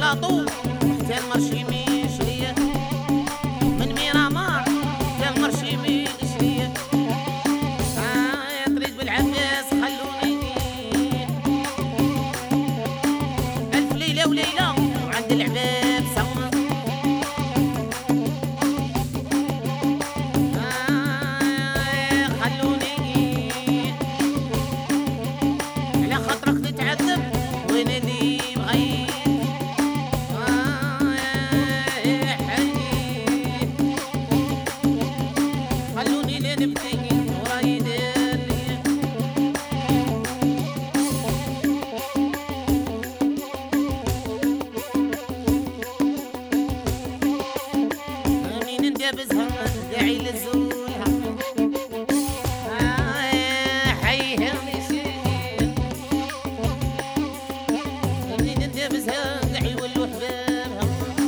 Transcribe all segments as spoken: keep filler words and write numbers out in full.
بلاطو حتى المرشي مشرية من ميرامار حتى المرشي مشرية آه يا طريق بالعباس خلوني ألف ليلة وليلة وعند العباب سوا آه خلوني على خاطرك تتعذب وين اللي بغيت خلوني لين نبكي وراي دار لي مين ندابزها داعي للزولها حيها مشيت مين ندابزها داعي يولوا حبابها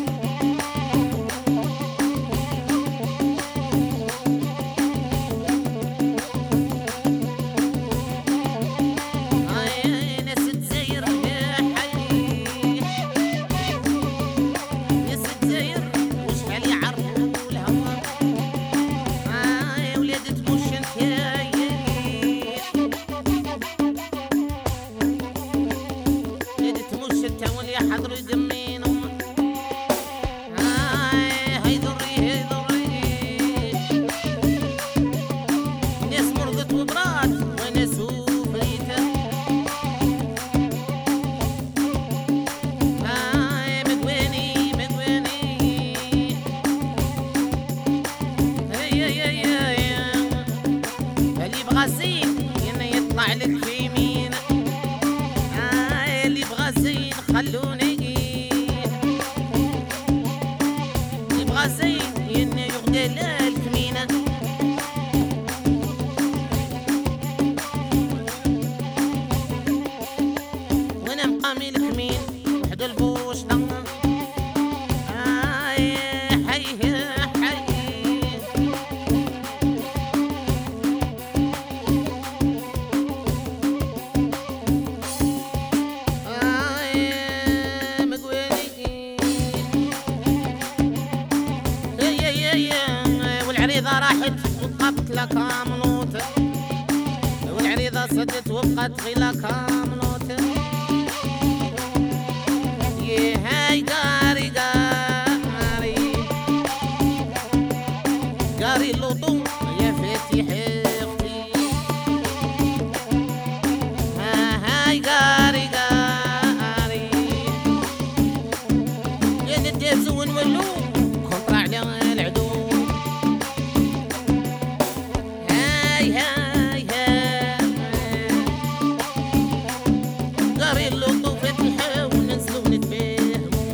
حضروا يدمينهم هاي ضري هاي ضري ناس مرضت وبرات وناس وفريتة هاي مقواني مقواني هيا يا يا يا اللي بغى زين يطلع لك في يمين اللي بغى زين خلوني يبغى زين ين يغدى الكمينة وانا مقامي الكمين وحد البوش لما حي حي والعريضة راحت وبقت لك منوت والعريضة صدت وبقت غي لك منوت يا هاي قاري قاري قاري اللوطو يا فاتح اختي ها هاي قاري قاري يا ندابز ونولو كونطرا على العدو هاي هاي قاري اللوطو فاتحة وننزلو ونتفاهمو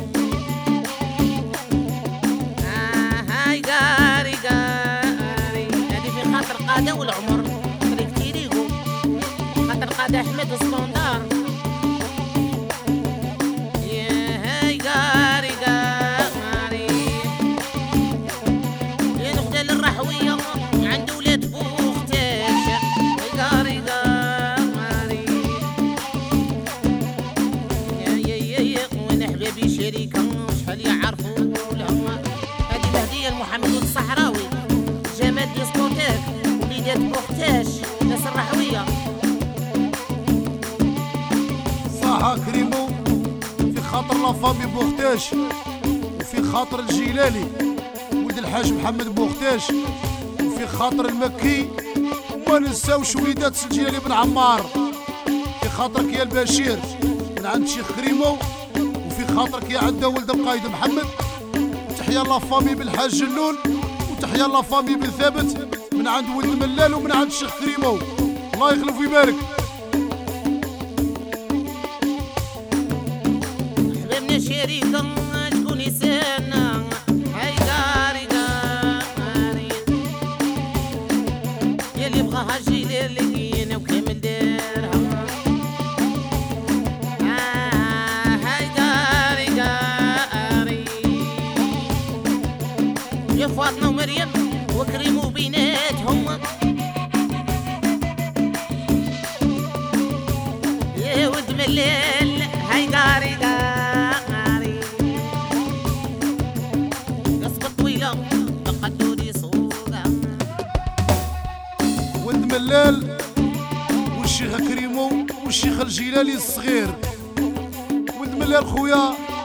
هاي قاري قاري هادي في خاطر قادة والعمر طريق تيريقو خاطر قادة أحمد وسبوندار يا هاي قاري قاري يا نغدى للرحوية عند ولاد بوختاش قاري قاري يا يا يا يا وانا حبابي شريكة شحال يعرفوا لهم هذه الهدية لمحمد الصحراوي جمال ديسكوتيك وليدات بوختاش ناس الرحوية صاحا كريمو في خاطر لافامي بوختاش وفي خاطر الجيلالي ولد الحاج محمد بوختاش وفي خاطر المكي وما ننساوش وليدات الجيلالي بن عمار في خاطرك يا البشير من عند شيخ كريمو وفي خاطرك يا عدا ولد القايد محمد تحيا لافامي بالحاج جنون وتحيا لافامي بن ثابت من عند ولد ملال ومن عند الشيخ كريمو الله يخلف ويبارك حبابنا شريكة شكون يسالنا هاي قاري قاري يا اللي بغاها جيلير لقينا وكامل دارها هاي قاري قاري يا فاطمة ومريم وكريم وبيناتهم يا ولد ملال هاي قاري قاري ملال والشيخ كريمو والشيخ الجيلاني الصغير. ولد ملال خويا